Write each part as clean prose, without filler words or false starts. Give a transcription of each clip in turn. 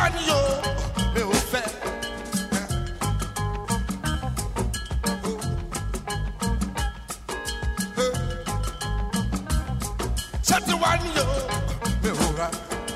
one yo, me o fe. Shut one yo, me o ra.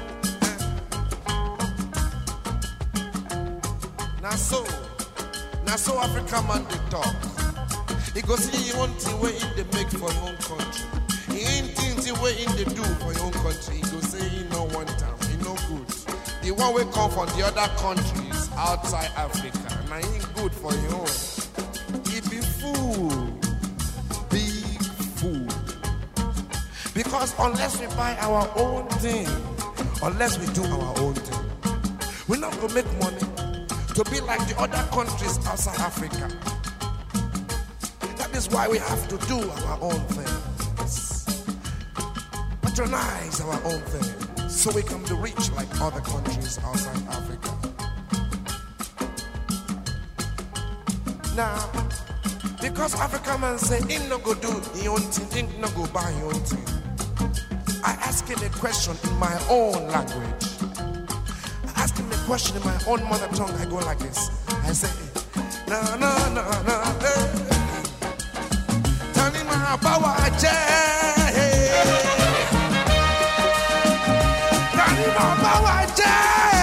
Now so Africa man they talk. He go see you want thing where they make for your own country. He ain't things where they do for your own country. He go say he no one time, he no good. The one we come from the other countries outside Africa, now he ain't good for your own. He be fool, big fool. Because unless we buy our own thing, unless we do our own thing, we're not gonna make money to be like the other countries outside Africa. That is why we have to do our own things. Patronize our own things so we can be rich like other countries outside Africa. Now, because African man say he no go do his own thing, he no go buy his own thing, I ask him a question in my own language. Ask him a question in my own mother tongue. I go like this. I say, na na na na, tani mabawaje, tani mabawaje,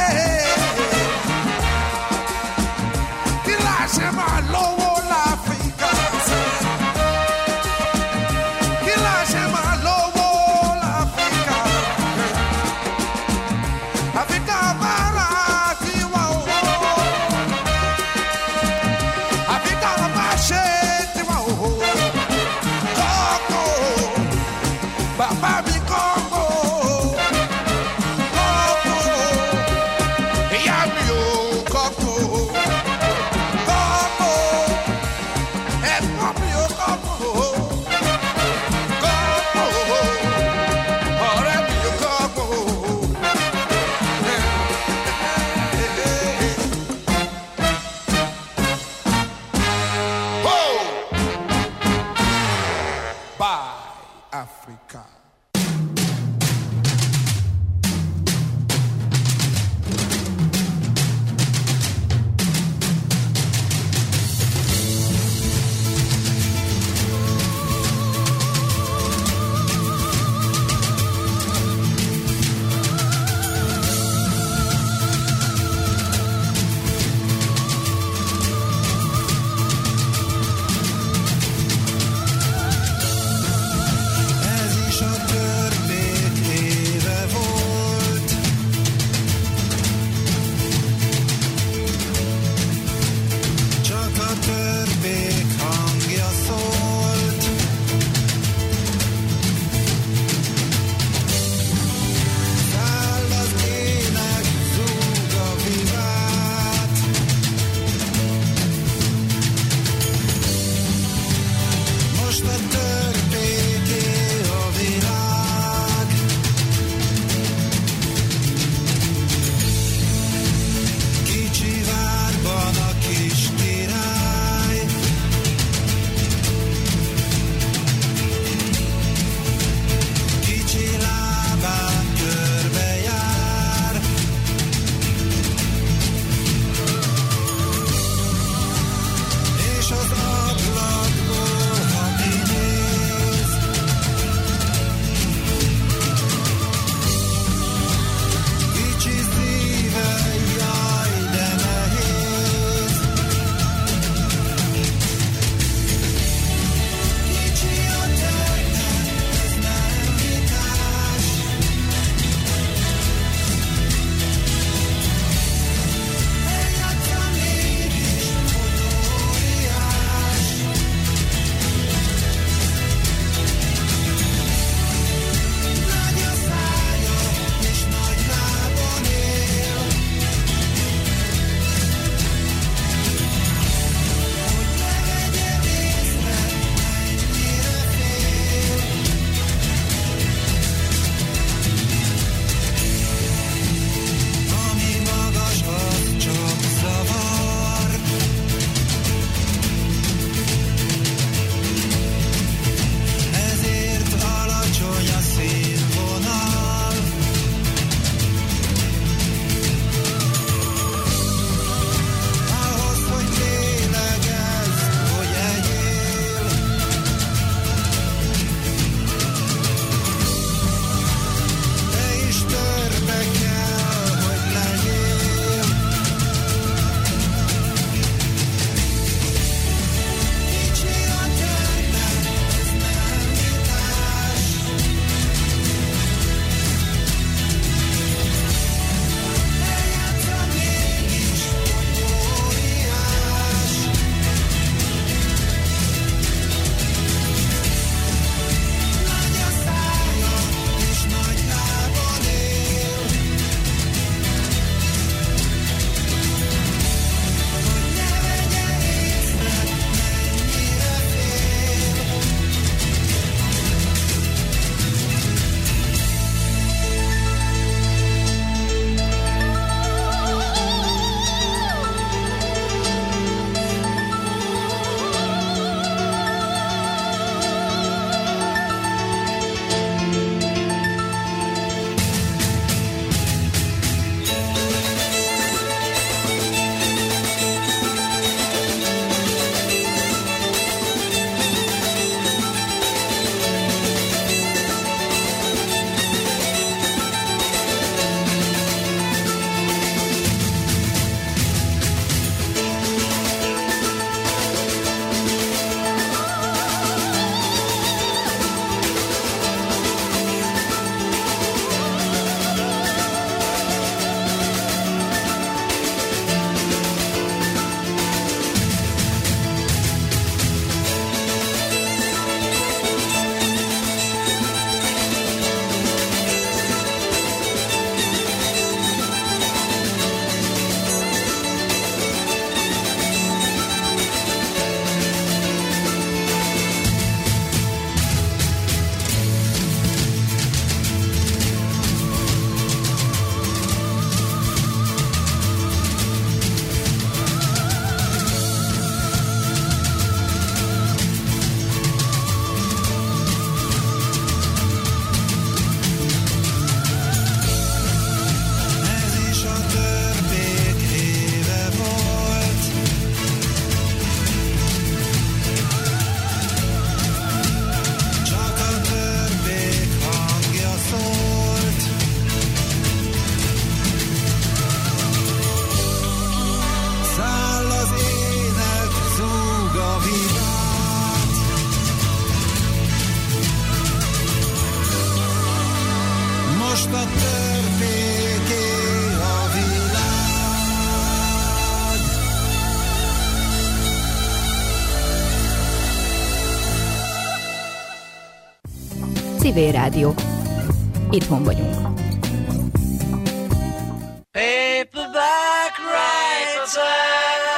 kila shema lowo la Africa, kila shema lowo la Africa, Africa. Baba mi Congo, Congo. Civil Rádió. Itthon vagyunk. Paperback writer.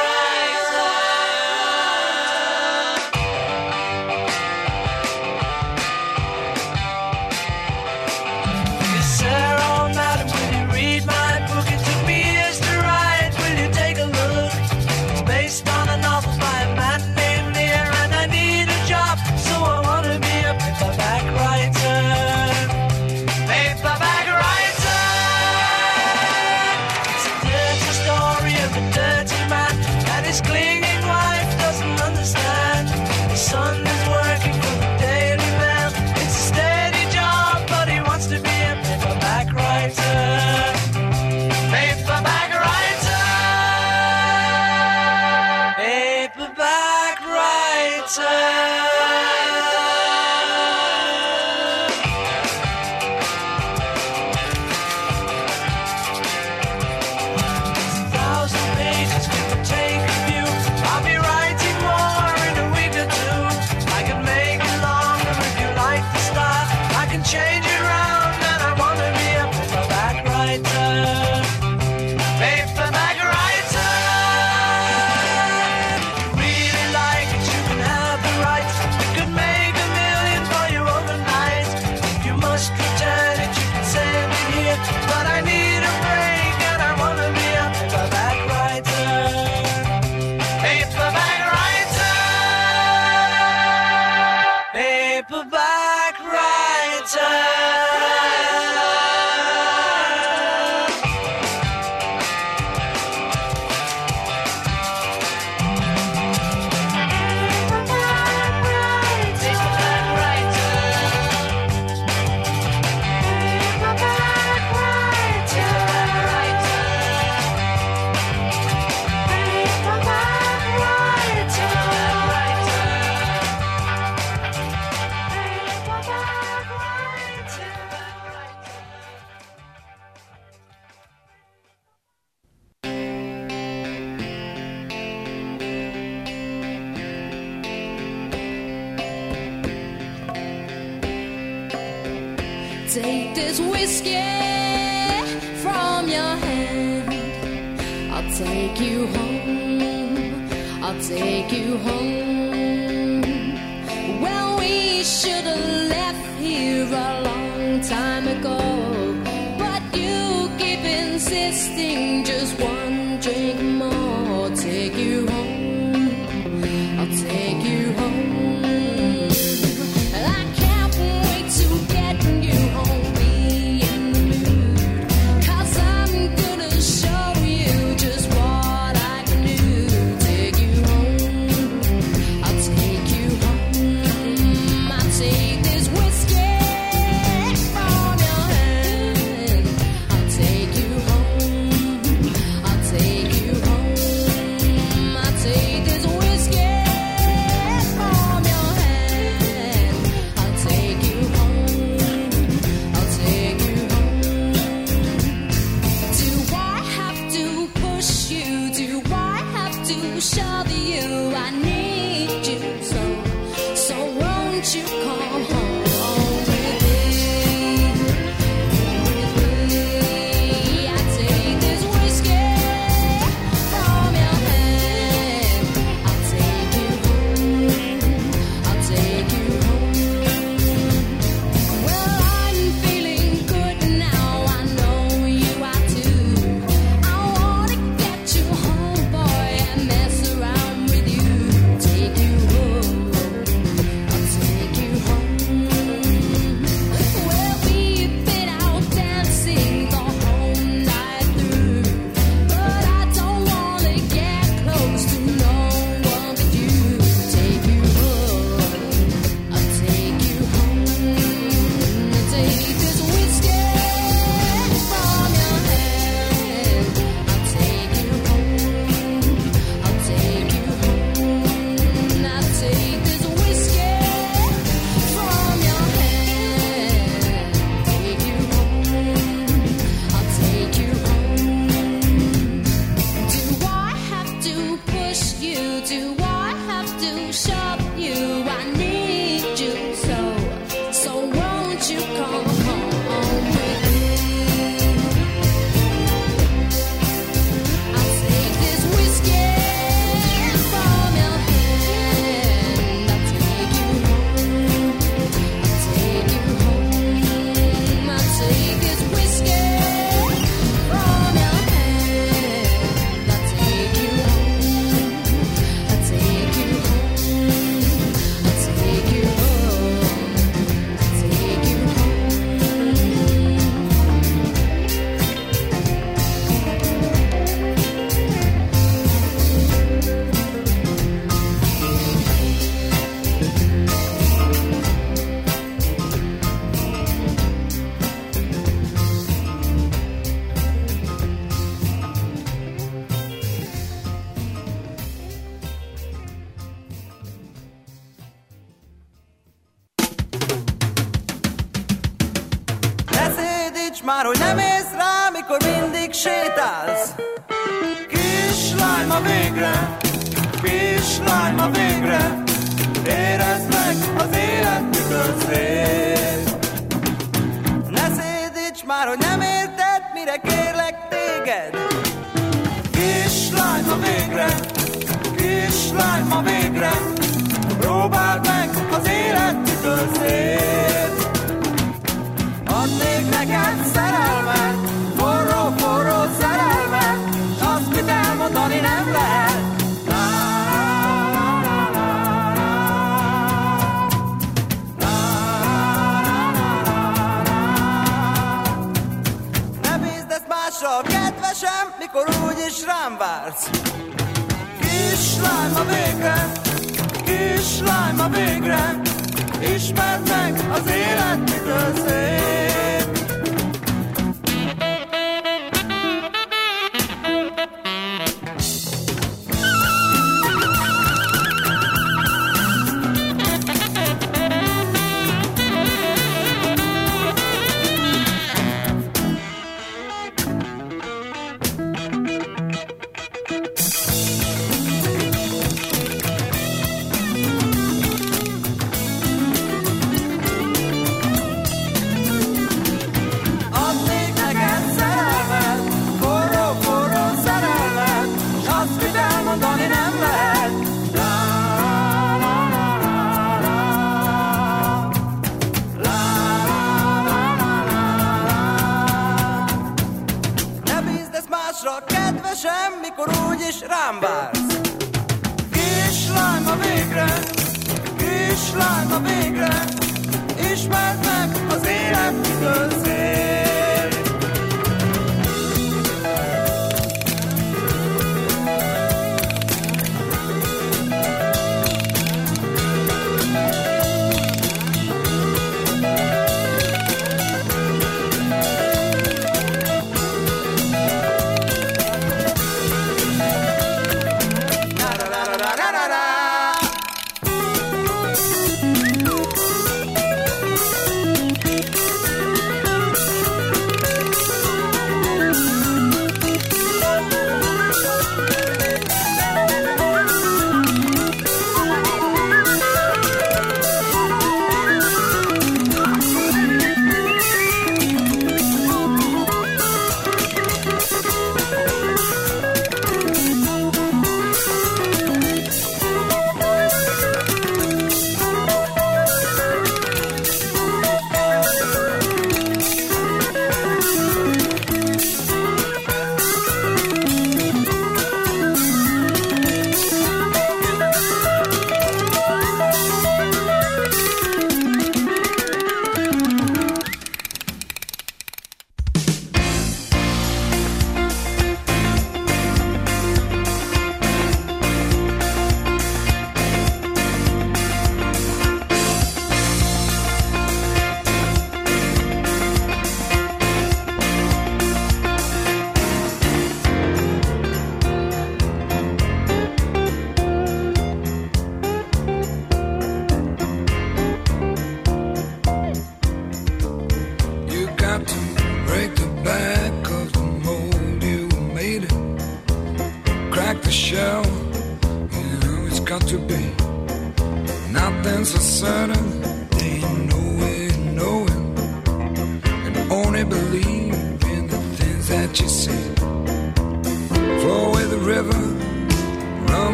Take this whiskey from your hand. I'll take you home. I'll take you home. Well, we should have left here a long time ago, but you keep insisting just one drink more. Take you home. I'll take you home. már, hogy nem ész rá, mikor mindig sétálsz. Kislány, ma végre, kislány, ma végre, érezd meg az élet mikor szép. Ne szédíts már, hogy nem érted, mire kérlek téged. Kislány, ma végre, kislány, ma végre, próbáld meg az élet mikor szép. Adnék neked szerelmet, forró szerelmet, s azt, mit elmondani nem lehet. Ne bízd ezt másra, kedvesem, mikor úgyis rám vársz. Kislány, ma végre, kislány, ma végre, ismerd meg az élet mitől szép. Mikor úgyis rám vársz. Kislány, ma végre, kislány, ma végre, ismerd meg az élet mitől szép.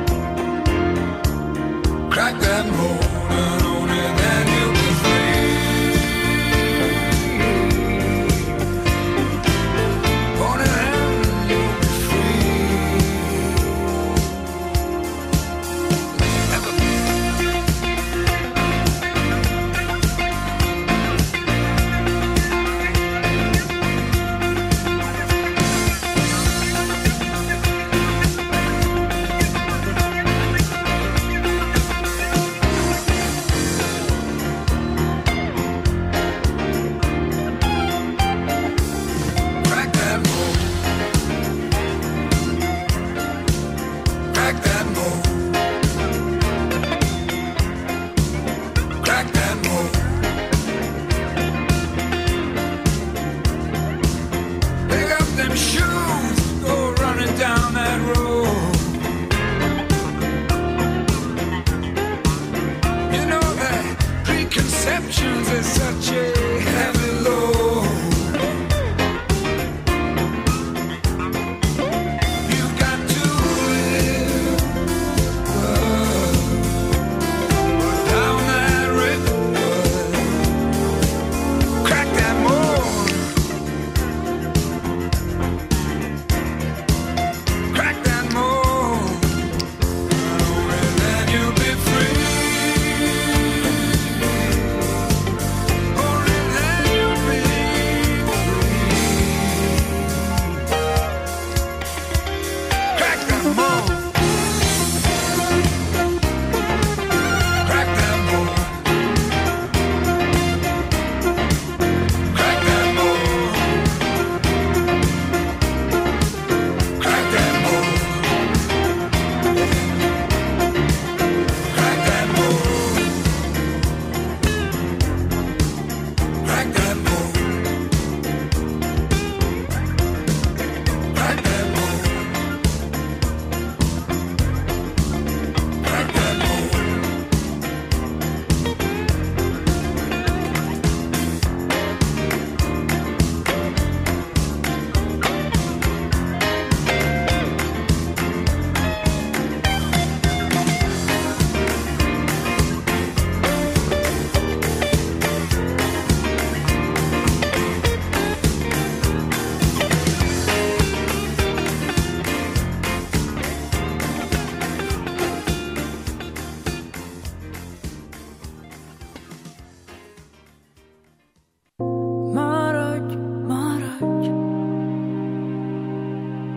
Crack that mold and own it, and you'll be free.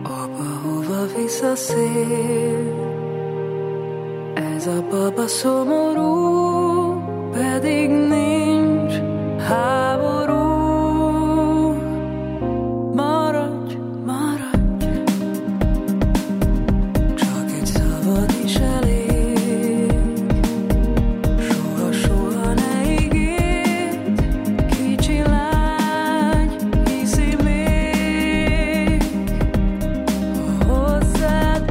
Apa, hova visz a szél? Ez a baba szomorú, pedig nincs háború. Maradj, maradj, csak egy szabad is elég. Soha, soha ne ígérd, kicsi lány, hiszi még. Ha hozzád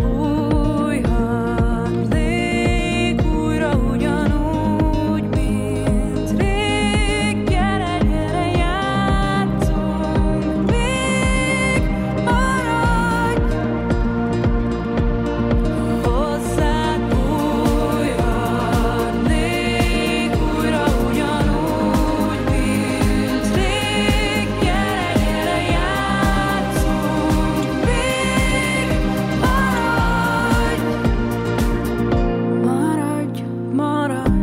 bújhatnék újra ugyanúgy, mint rég. Gyere, gyere, játszunk még, maradj. Ha hozzád bújhatnék újra ugyanúgy, mint rég. Gyere, gyere, játszunk még, maradj. Maradj, maradj.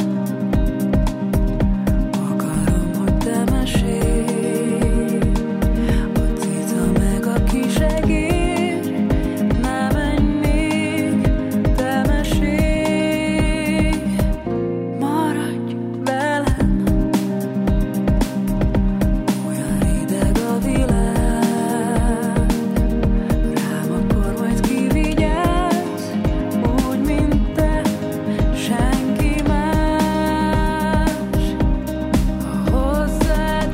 Akarom, hogy te mesélj, a cica meg a kisegér. Ne menj még, te mesélj. Maradj velem, olyan ideg a világ. Rám akkor majd kivigyázz, úgy, mint te, senki más. Ha hozzád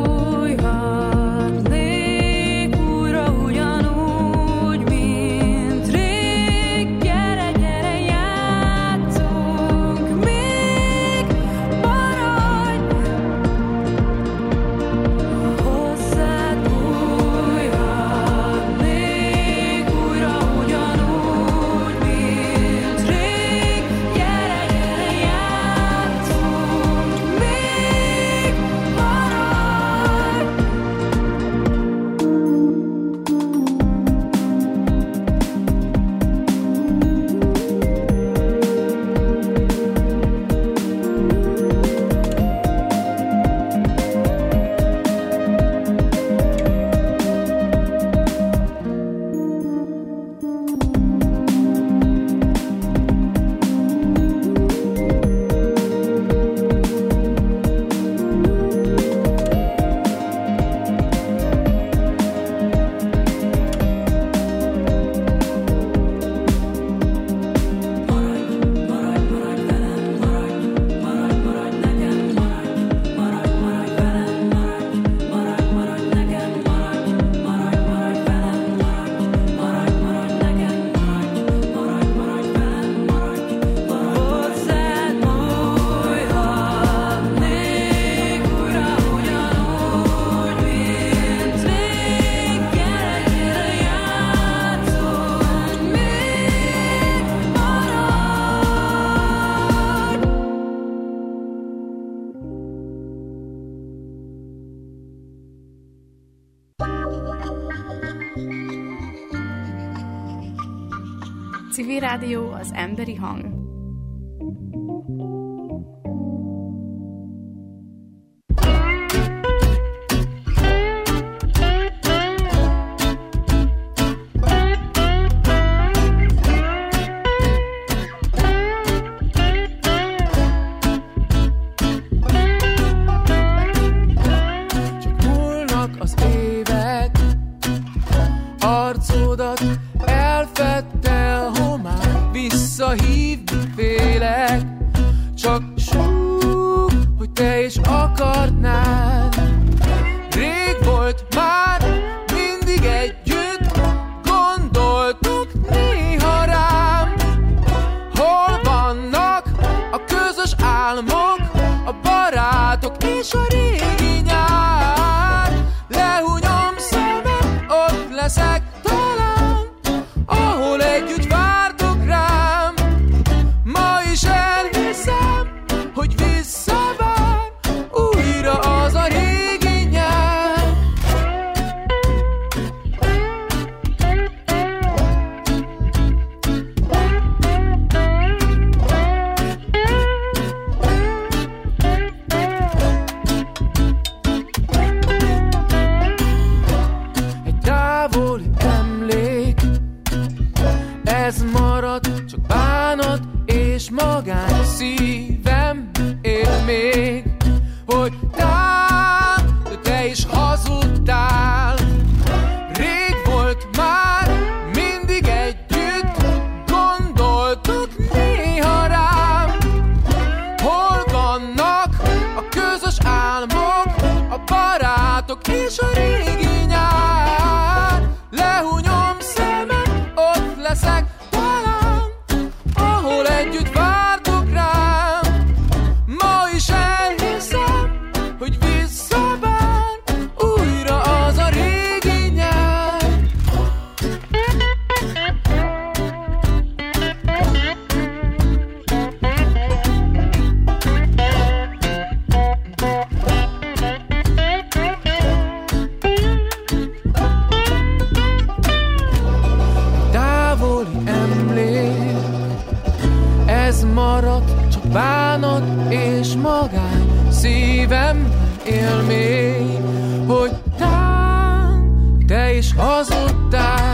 bújhatnék újra ugyanúgy, mint rég. Gyere, gyere, játszunk még, maradj. Ha hozzád bújhatnék újra ugyanúgy, mint rég. Gyere, gyere, játszunk még, maradj. Civil Rádió, az emberi hang. Csak múlnak az évek, arcodat elfedte a homály, visszahívni félek, csak súg, hogy te is akarnád. Rég volt már, mindig együtt, gondoltuk néha rám. Hol vannak a közös álmok, a barátok és a régi nyár? Lehúnyom szemem, ott leszek talán, ahol együtt vártok rám. Ma is elhiszem, hogy visszavár újra az a régi. ez maradt, csak bánat és magány. Szívem él még, hogy te is hazudtál.